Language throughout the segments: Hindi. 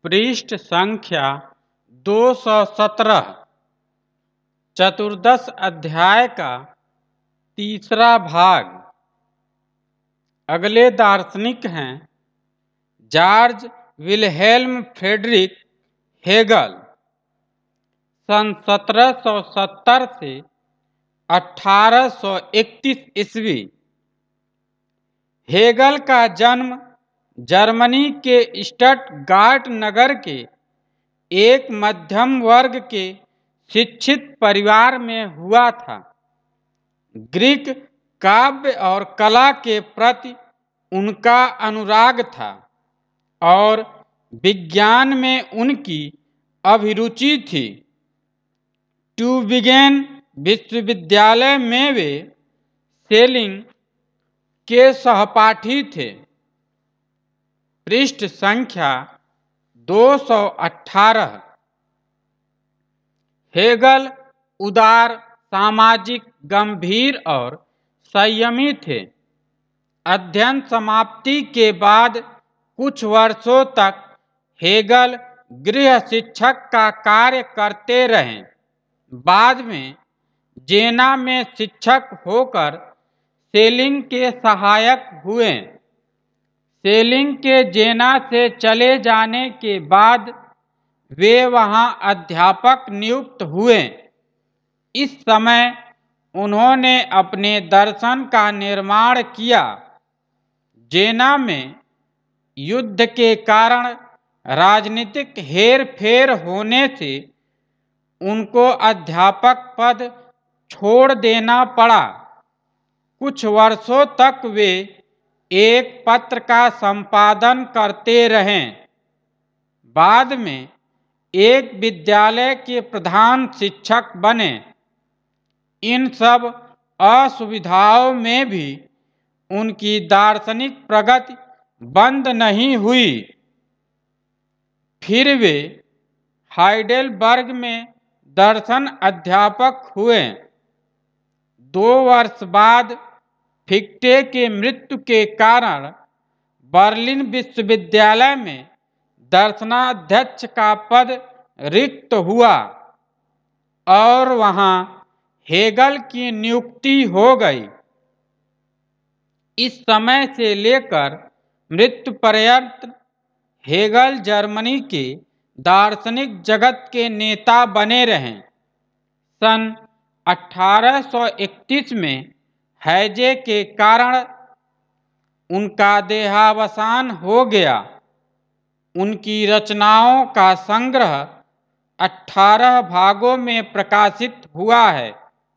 पृष्ठ संख्या 217 चतुर्दश अध्याय का तीसरा भाग। अगले दार्शनिक हैं जॉर्ज विल्हेल्म फ्रेडरिक हेगल। सन 1770 से 1831 ईस्वी। हेगल का जन्म जर्मनी के स्टटगार्ट नगर के एक मध्यम वर्ग के शिक्षित परिवार में हुआ था। ग्रीक काव्य और कला के प्रति उनका अनुराग था और विज्ञान में उनकी अभिरुचि थी। ट्यूबिंगेन विश्वविद्यालय में वे सेलिंग के सहपाठी थे। पृष्ठ संख्या 218। हेगल उदार, सामाजिक, गंभीर और संयमी थे। अध्ययन समाप्ति के बाद कुछ वर्षों तक हेगल गृह शिक्षक का कार्य करते रहे। बाद में जेना में शिक्षक होकर सेलिंग के सहायक हुए। सेलिंग के जेना से चले जाने के बाद वे वहां अध्यापक नियुक्त हुए। इस समय उन्होंने अपने दर्शन का निर्माण किया। जेना में युद्ध के कारण राजनीतिक हेरफेर होने से उनको अध्यापक पद छोड़ देना पड़ा। कुछ वर्षों तक वे एक पत्र का संपादन करते रहे। बाद में एक विद्यालय के प्रधान शिक्षक बने। इन सब असुविधाओं में भी उनकी दार्शनिक प्रगति बंद नहीं हुई। फिर वे हाइडेलबर्ग में दर्शन अध्यापक हुए। 2 वर्ष बाद फिक्टे के मृत्यु के कारण बर्लिन विश्वविद्यालय में दर्शनाध्यक्ष का पद रिक्त हुआ और वहां हेगल की नियुक्ति हो गई। इस समय से लेकर मृत्यु पर्यंत हेगल जर्मनी के दार्शनिक जगत के नेता बने रहे। सन 1831 में हैजे के कारण उनका देहावसान हो गया। उनकी रचनाओं का संग्रह 18 भागों में प्रकाशित हुआ है।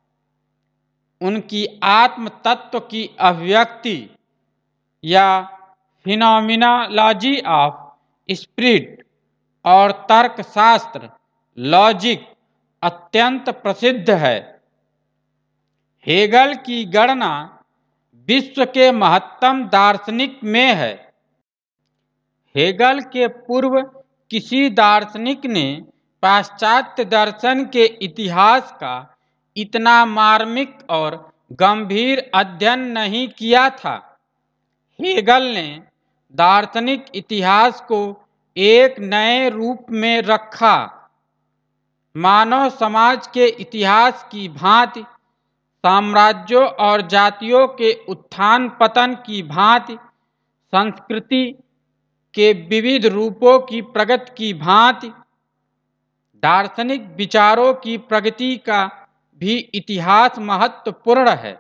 उनकी आत्म तत्व की अभिव्यक्ति या फिनोमिनोलॉजी ऑफ स्पिरिट और तर्कशास्त्र लॉजिक अत्यंत प्रसिद्ध है। हेगल की गणना विश्व के महत्तम दार्शनिक में है। हेगल के पूर्व किसी दार्शनिक ने पाश्चात्य दर्शन के इतिहास का इतना मार्मिक और गंभीर अध्ययन नहीं किया था। हेगल ने दार्शनिक इतिहास को एक नए रूप में रखा। मानव समाज के इतिहास की भांति साम्राज्यों और जातियों के उत्थान पतन की भांति संस्कृति के विविध रूपों की प्रगति की भांति दार्शनिक विचारों की प्रगति का भी इतिहास महत्वपूर्ण है।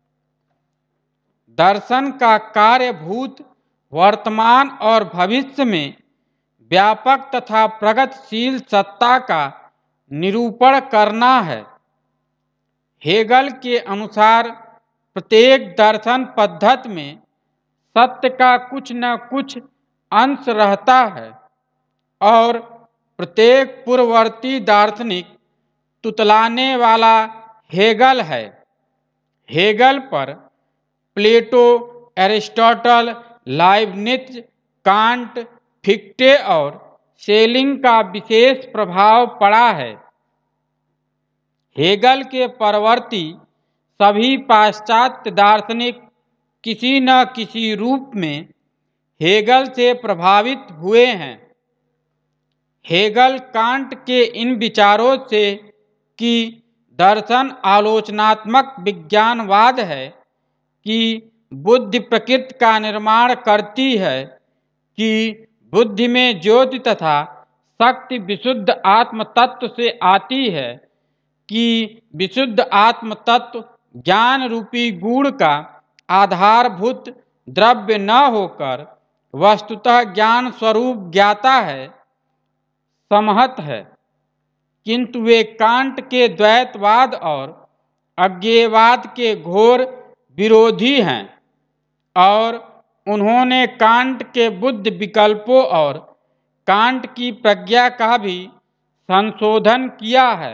दर्शन का कार्य भूत, वर्तमान और भविष्य में व्यापक तथा प्रगतिशील सत्ता का निरूपण करना है। हेगल के अनुसार प्रत्येक दर्शन पद्धति में सत्य का कुछ न कुछ अंश रहता है और प्रत्येक पूर्ववर्ती दार्शनिक तुतलाने वाला हेगल है। हेगल पर Plato, Aristotle, Leibniz, Kant, Fichte और सेलिंग का विशेष प्रभाव पड़ा है। हेगल के परवर्ती सभी पाश्चात्य दार्शनिक किसी न किसी रूप में हेगल से प्रभावित हुए हैं। हेगल कांट के इन विचारों से कि दर्शन आलोचनात्मक विज्ञानवाद है कि बुद्धि प्रकृति का निर्माण करती है, कि बुद्धि में ज्योति तथा शक्ति विशुद्ध आत्म तत्व से आती है, कि विशुद्ध आत्म तत्व ज्ञान रूपी गुण का आधारभूत द्रव्य न होकर वस्तुतः ज्ञान स्वरूप ज्ञाता है, समहत है। किंतु वे कांट के द्वैतवाद और अज्ञेयवाद के घोर विरोधी हैं और उन्होंने कांट के बुद्धि विकल्पों और कांट की प्रज्ञा का भी संशोधन किया है।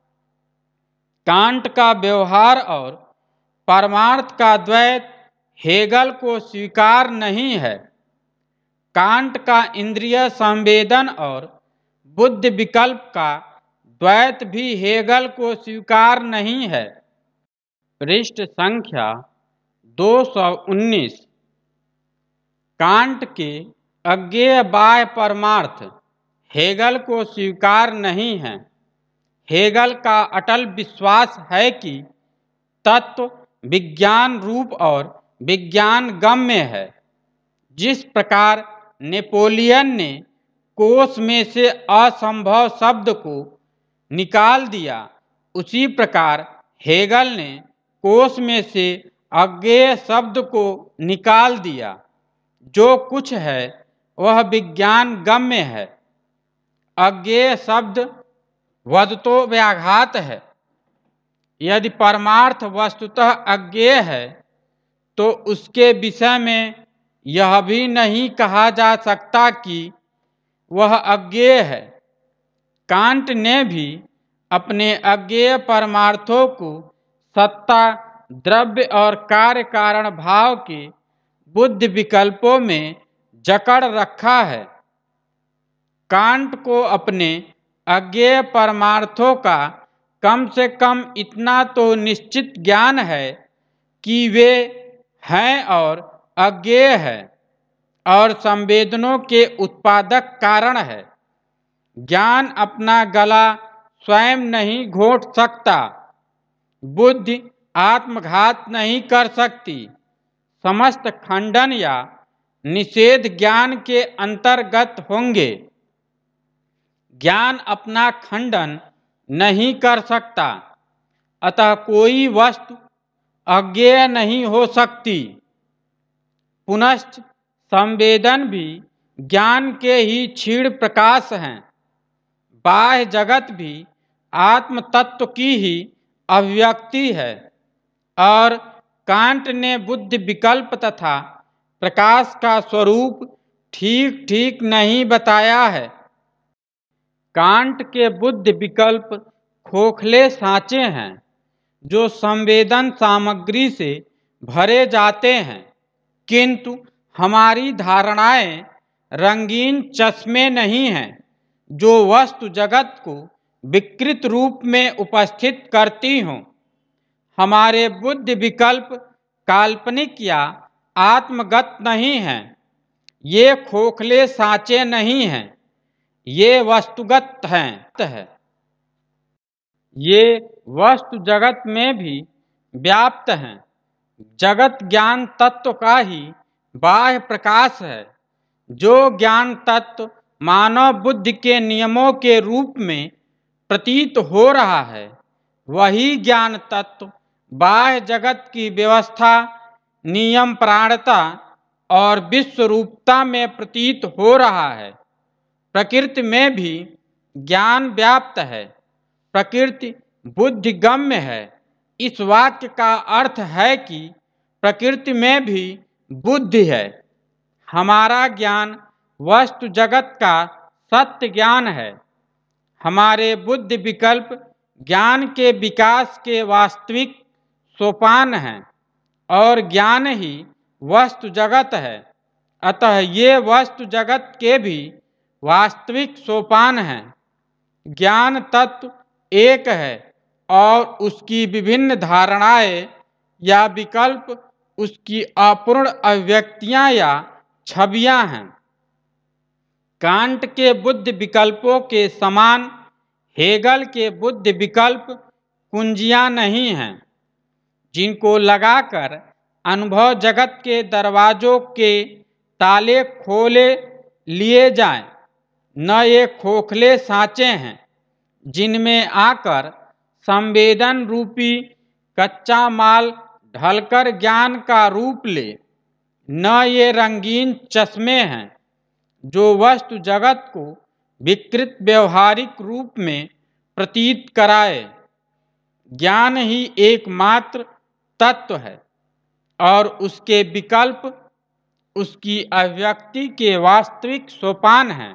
कांट का व्यवहार और परमार्थ का द्वैत हेगल को स्वीकार नहीं है। कांट का इंद्रिय संवेदन और बुद्धि विकल्प का द्वैत भी हेगल को स्वीकार नहीं है। पृष्ठ संख्या 219। कांट के अज्ञेय बाह्य परमार्थ हेगल को स्वीकार नहीं है। हेगल का अटल विश्वास है कि तत्व विज्ञान रूप और विज्ञान गम्य है। जिस प्रकार नेपोलियन ने कोश में से असंभव शब्द को निकाल दिया, उसी प्रकार हेगल ने कोश में से अज्ञेय शब्द को निकाल दिया। जो कुछ है वह विज्ञान गम्य है। अज्ञेय शब्द वदतो व्याघात है। यदि परमार्थ वस्तुतः अज्ञेय है तो उसके विषय में यह भी नहीं कहा जा सकता कि वह अज्ञेय है। कांट ने भी अपने अज्ञेय परमार्थों को सत्ता, द्रव्य और कार्य कारण भाव के बुद्धि विकल्पों में जकड़ रखा है। कांट को अपने अज्ञेय परमार्थों का कम से कम इतना तो निश्चित ज्ञान है कि वे हैं और अज्ञेय है और संवेदनों के उत्पादक कारण है। ज्ञान अपना गला स्वयं नहीं घोंट सकता। बुद्धि आत्मघात नहीं कर सकती। समस्त खंडन या निषेध ज्ञान के अंतर्गत होंगे। ज्ञान अपना खंडन नहीं कर सकता, अतः कोई वस्तु अज्ञेय नहीं हो सकती। पुनश्च संवेदन भी ज्ञान के ही क्षीण प्रकाश हैं। बाह्य जगत भी आत्म तत्व की ही अभिव्यक्ति है और कांट ने बुद्धि विकल्प तथा प्रकाश का स्वरूप ठीक ठीक नहीं बताया है। कांट के बुद्धि विकल्प खोखले सांचे हैं जो संवेदन सामग्री से भरे जाते हैं, किंतु हमारी धारणाएं रंगीन चश्मे नहीं हैं जो वस्तु जगत को विकृत रूप में उपस्थित करती हों। हमारे बुद्धि विकल्प काल्पनिक या आत्मगत नहीं हैं। ये खोखले सांचे नहीं हैं, ये वस्तुगत हैं। ये वस्तु जगत में भी व्याप्त हैं। जगत ज्ञान तत्व का ही बाह्य प्रकाश है। जो ज्ञान तत्व मानव बुद्धि के नियमों के रूप में प्रतीत हो रहा है, वही ज्ञान तत्व बाह्य जगत की व्यवस्था, नियम प्राणता और विश्व रूपता में प्रतीत हो रहा है। प्रकृति में भी ज्ञान व्याप्त है। प्रकृति बुद्धिगम्य है। इस वाक्य का अर्थ है कि प्रकृति में भी बुद्धि है। हमारा ज्ञान वस्तु जगत का सत्य ज्ञान है। हमारे बुद्धि विकल्प ज्ञान के विकास के वास्तविक सोपान हैं और ज्ञान ही वस्तु जगत है। अतः ये वस्तु जगत के भी वास्तविक सोपान हैं। ज्ञान तत्व एक है और उसकी विभिन्न धारणाएं या विकल्प उसकी अपूर्ण अभिव्यक्तियां या छवियां हैं। कांट के बुद्ध विकल्पों के समान हेगल के बुद्ध विकल्प कुंजियां नहीं हैं जिनको लगाकर अनुभव जगत के दरवाजों के ताले खोले लिए जाएं। न ये खोखले सांचे हैं जिनमें आकर संवेदन रूपी कच्चा माल ढलकर ज्ञान का रूप ले। न ये रंगीन चश्मे हैं जो वस्तु जगत को विकृत व्यवहारिक रूप में प्रतीत कराए। ज्ञान ही एकमात्र तत्व है और उसके विकल्प उसकी अभिव्यक्ति के वास्तविक सोपान हैं।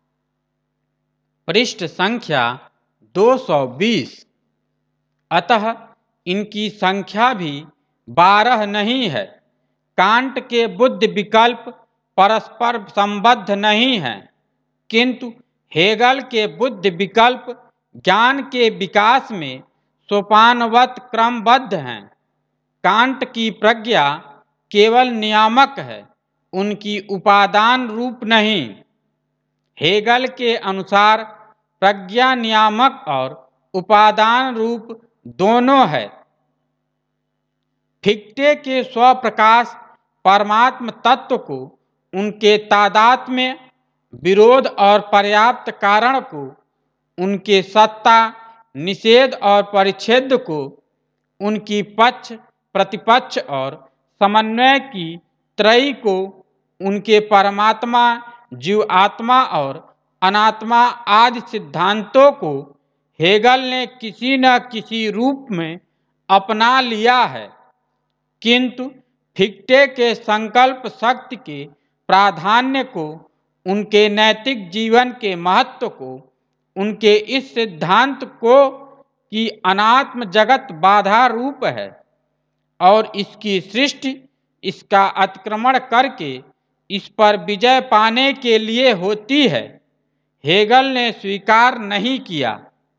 पृष्ठ संख्या 220। अतः इनकी संख्या भी 12 नहीं है। कांट के बुद्ध विकल्प परस्पर संबद्ध नहीं है, किंतु हेगल के बुद्ध विकल्प ज्ञान के विकास में सोपानवत क्रमबद्ध हैं। कांट की प्रज्ञा केवल नियामक है, उनकी उपादान रूप नहीं। हेगल के अनुसार प्रज्ञा नियामक और उपादान रूप दोनों है। फिक्टे के स्वप्रकाश परमात्म तत्व को उनके तादात्म्य में विरोध और पर्याप्त कारण को, उनके सत्ता निषेध और परिच्छेद को, उनकी पक्ष प्रतिपक्ष और समन्वय की त्रयी को, उनके परमात्मा जीवात्मा और अनात्मा आदि सिद्धांतों को हेगल ने किसी न किसी रूप में अपना लिया है, किंतु फिक्टे के संकल्प शक्ति के प्राधान्य को, उनके नैतिक जीवन के महत्व को, उनके इस सिद्धांत को कि अनात्म जगत बाधा रूप है और इसकी सृष्टि इसका अतिक्रमण करके इस पर विजय पाने के लिए होती है, हेगल ने स्वीकार नहीं किया।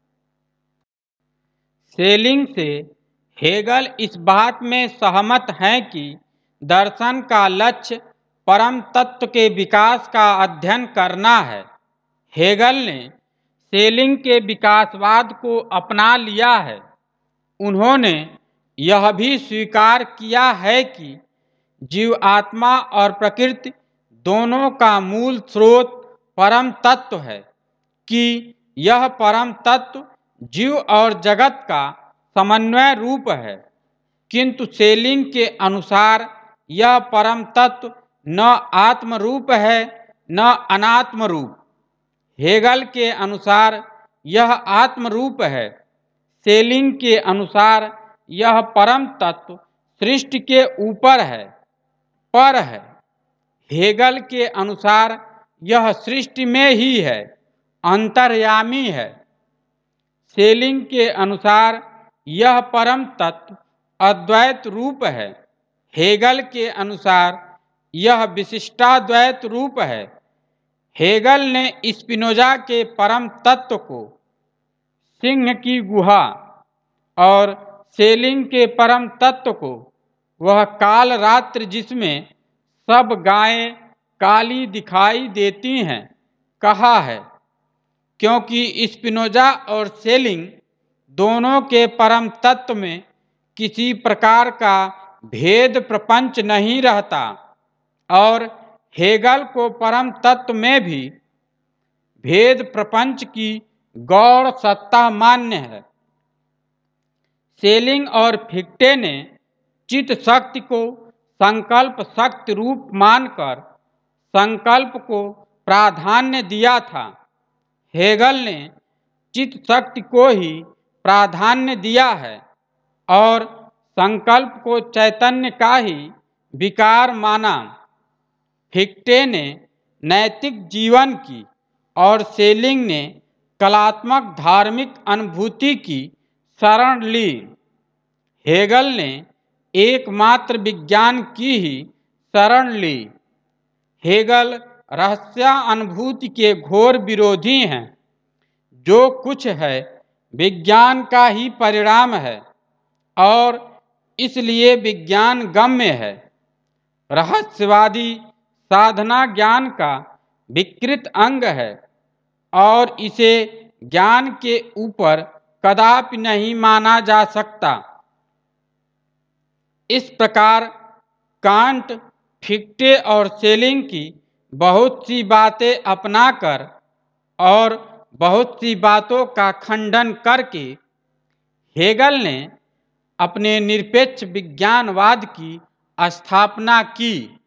सेलिंग से हेगल इस बात में सहमत हैं कि दर्शन का लक्ष्य परम तत्व के विकास का अध्ययन करना है। हेगल ने सेलिंग के विकासवाद को अपना लिया है। उन्होंने यह भी स्वीकार किया है कि जीव आत्मा और प्रकृति दोनों का मूल स्रोत परम तत्व है, कि यह परम तत्व जीव और जगत का समन्वय रूप है, किंतु सेलिंग के अनुसार यह परम तत्व न आत्म रूप है न अनात्म रूप। हेगल के अनुसार यह आत्म रूप है, सेलिंग के अनुसार यह परम तत्व सृष्टि के ऊपर है, पर है। हेगल के अनुसार यह सृष्टि में ही है, अंतर्यामी है। सेलिंग के अनुसार यह परम तत्व अद्वैत रूप है, हेगल के अनुसार यह विशिष्टाद्वैत रूप है। हेगल ने स्पिनोजा के परम तत्व को सिंह की गुहा और सेलिंग के परम तत्व को वह काल रात्रि जिसमें सब गायें काली दिखाई देती हैं कहा है, क्योंकि स्पिनोजा और सेलिंग दोनों के परम तत्व में किसी प्रकार का भेद प्रपंच नहीं रहता और हेगल को परम तत्व में भी भेद प्रपंच की गौण सत्ता मान्य है। सेलिंग और फिक्टे ने चित्त शक्ति को संकल्प शक्ति रूप मानकर संकल्प को प्राधान्य दिया था। हेगल ने चित्त शक्ति को ही प्राधान्य दिया है और संकल्प को चैतन्य का ही विकार माना। फिक्टे ने नैतिक जीवन की और सेलिंग ने कलात्मक धार्मिक अनुभूति की शरण ली। हेगल ने एकमात्र विज्ञान की ही शरण ली। हेगल रहस्यानुभूति के घोर विरोधी हैं। जो कुछ है विज्ञान का ही परिणाम है और इसलिए विज्ञान गम्य है। रहस्यवादी साधना ज्ञान का विकृत अंग है और इसे ज्ञान के ऊपर कदापि नहीं माना जा सकता। इस प्रकार कांट फिक्टे और सेलिंग की बहुत सी बातें अपनाकर और बहुत सी बातों का खंडन करके हेगल ने अपने निरपेक्ष विज्ञानवाद की स्थापना की।